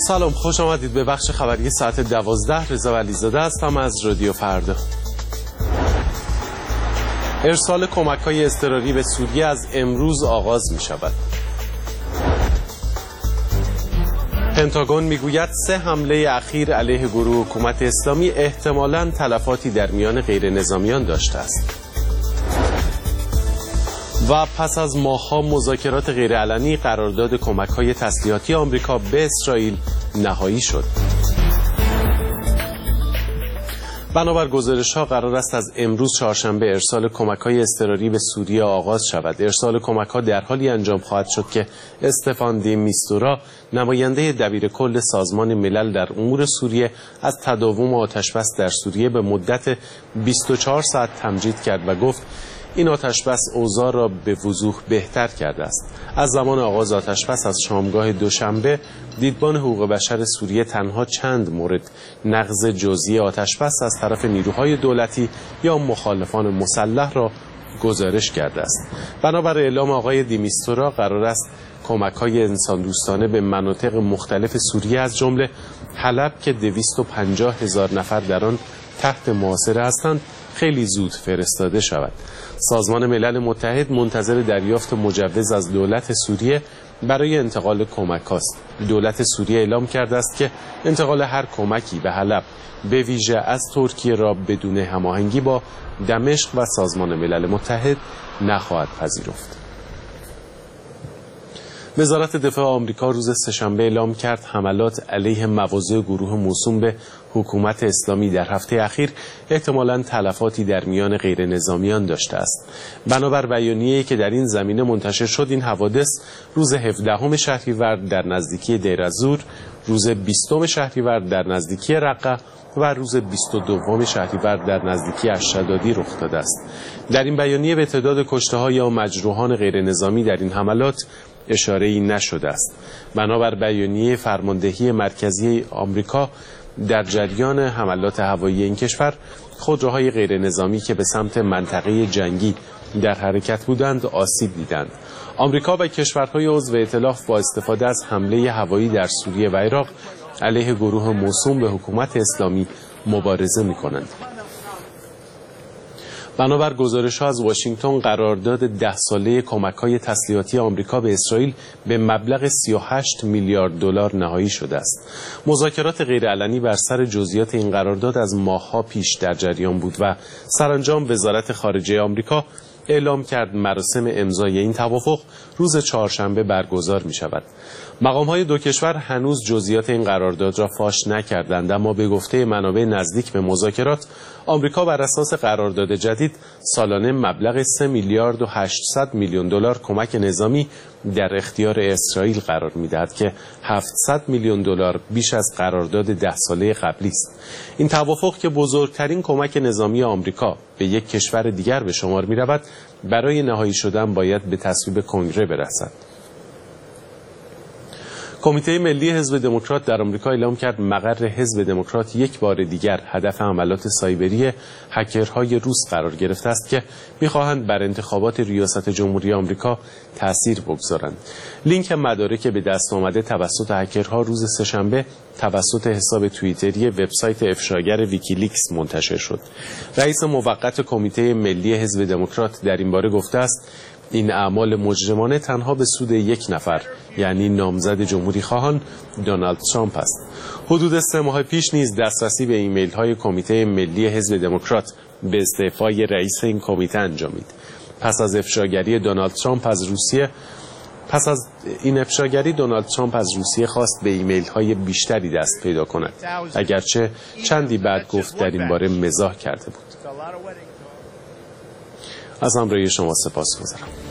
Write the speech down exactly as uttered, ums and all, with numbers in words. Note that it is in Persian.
سلام، خوش آمدید به بخش خبری ساعت دوازده. رضا ولیزاده هستم از رادیو فردا. ارسال کمک‌های اضطراری به سوریه از امروز آغاز می شود. پنتاگون میگوید سه حمله اخیر علیه گروه حکومت اسلامی احتمالاً تلفاتی در میان غیر نظامیان داشته است. و پس از ماه‌ها مذاکرات غیرعلنی، قرارداد کمک‌های تسلیحاتی آمریکا به اسرائیل نهایی شد. بنابر گزارش‌ها قرار است از امروز چهارشنبه ارسال کمک‌های اضطراری به سوریه آغاز شود. ارسال کمک‌ها در حالی انجام خواهد شد که استفان دی میستورا، نماینده دبیرکل سازمان ملل در امور سوریه، از تداوم آتش‌بس در سوریه به مدت بیست و چهار ساعت تمجید کرد و گفت این آتش‌بس اوضاع را به وضوح بهتر کرده است. از زمان آغاز آتش‌بس از شامگاه دوشنبه، دیدبان حقوق بشر سوریه تنها چند مورد نقض جزئی آتش‌بس از طرف نیروهای دولتی یا مخالفان مسلح را گزارش کرده است. بنابر اعلام آقای دیمیستورا، قرار است کمک‌های انسان دوستانه به مناطق مختلف سوریه از جمله حلب که دویست و پنجاه هزار نفر در آن تحت محاصره هستند خیلی زود فرستاده شود. سازمان ملل متحد منتظر دریافت مجوز از دولت سوریه برای انتقال کمک است. دولت سوریه اعلام کرده است که انتقال هر کمکی به حلب، به ویژه از ترکیه، را بدون هماهنگی با دمشق و سازمان ملل متحد نخواهد پذیرفت. وزارت دفاع آمریکا روز سه‌شنبه اعلام کرد حملات علیه مواضع گروه موسوم به حکومت اسلامی در هفته اخیر احتمالاً تلفاتی در میان غیر نظامیان داشته است. بنابر بیانیه‌ای که در این زمینه منتشر شد، این حوادث روز هفدهم شهریور در نزدیکی دیر الزور، روز بیستم شهریور در نزدیکی رقه و روز بیست و دوم شهریور در نزدیکی الشدادی رخ داده است. در این بیانیه به تعداد کشته‌ها یا مجروحان غیر نظامی در این حملات اشاره‌ای نشده است. بنابر بیانیه فرماندهی مرکزی آمریکا، در جریان حملات هوایی این کشور، خودروهای غیر نظامی که به سمت منطقه جنگی در حرکت بودند آسیب دیدند. آمریکا و کشورهای عضو ائتلاف با استفاده از حمله هوایی در سوریه و عراق علیه گروه موسوم به حکومت اسلامی مبارزه می‌کنند. بنابر گزارش‌ها از واشنگتن، قرارداد ده ساله کمک‌های تسلیحاتی آمریکا به اسرائیل به مبلغ سی و هشت میلیارد دلار نهایی شده است. مذاکرات غیرعلنی بر سر جزئیات این قرارداد از ماه‌ها پیش در جریان بود و سرانجام وزارت خارجه آمریکا اعلام کرد مراسم امضای این توافق روز چهارشنبه برگزار می شود. مقام‌های دو کشور هنوز جزئیات این قرارداد را فاش نکردند، اما به گفته منابع نزدیک به مذاکرات، آمریکا بر اساس قرارداد جدید سالانه مبلغ سه میلیارد و هشتصد میلیون دلار کمک نظامی در اختیار اسرائیل قرار می‌دهد که هفتصد میلیون دلار بیش از قرارداد ده ساله قبلی است. این توافق که بزرگترین کمک نظامی آمریکا به یک کشور دیگر به شمار می‌رود، برای نهایی شدن باید به تصویب کنگره برسد. کمیته ملی حزب دموکرات در آمریکا اعلام کرد مقر حزب دموکرات یک بار دیگر هدف حملات سایبری هکرهای روس قرار گرفته است که می‌خواهند بر انتخابات ریاست جمهوری آمریکا تأثیر بگذارند. لینک مدارک به دست آمده توسط هکرها روز سه‌شنبه توسط حساب توییتری وبسایت افشاگر ویکیلیکس منتشر شد. رئیس موقت کمیته ملی حزب دموکرات در این باره گفته است این اعمال مجرمانه تنها به سود یک نفر، یعنی نامزد جمهوری خواهان دونالد ترامپ است. حدود سه ماه پیش نیز دسترسی به ایمیل های کمیته ملی حزب دموکرات به استعفای رئیس این کمیته انجامید. پس از افشاگری دونالد ترامپ از روسیه پس از این افشاگری دونالد ترامپ از روسیه خواست به ایمیل های بیشتری دست پیدا کند، اگرچه چندی بعد گفت در این باره مزاح کرده بود. از همراهی شما سپاسگزارم.